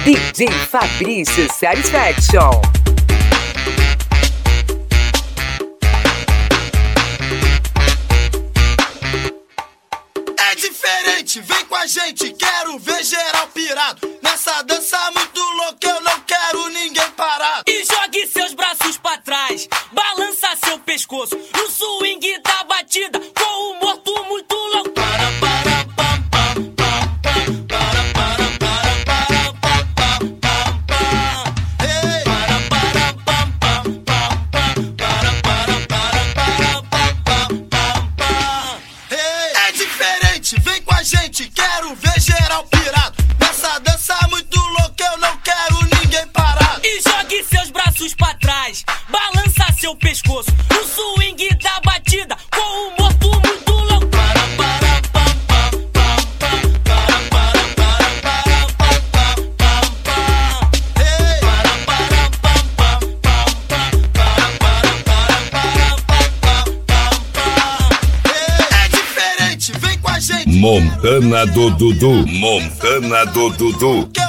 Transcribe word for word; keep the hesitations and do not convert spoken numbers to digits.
D J Fabrício Satisfaction. É diferente, vem com a gente, quero ver geral pirado. Nessa dança muito louca eu não quero ninguém parado. E jogue seus braços pra trás, balança seu pescoço no swing da batida, com o morto muito louco. Para, para, pam, pam, pam, pam, para, para, para, para, pam, pam, pam, pam. Ei, para, para, pam, pam, pam, pam, para, para, para, para, pam, pam, pam, pam. Ei, é diferente, vem com a gente, quero ver geral pirado. Nessa dança muito louca eu não quero ninguém parado. E jogue seus braços pra trás, balança seu pescoço no swing da batida, com o morto muito louco. Para, para, pam, pam, pam, pam, para, para, para, para, pam, pam, pam, pam. Ei, para, para, pam, pam, pam, pam, para, para, para, para, pam, pam, pam, pam. Ei, é diferente, vem com a gente. Montana do Dudu, Montana do Dudu.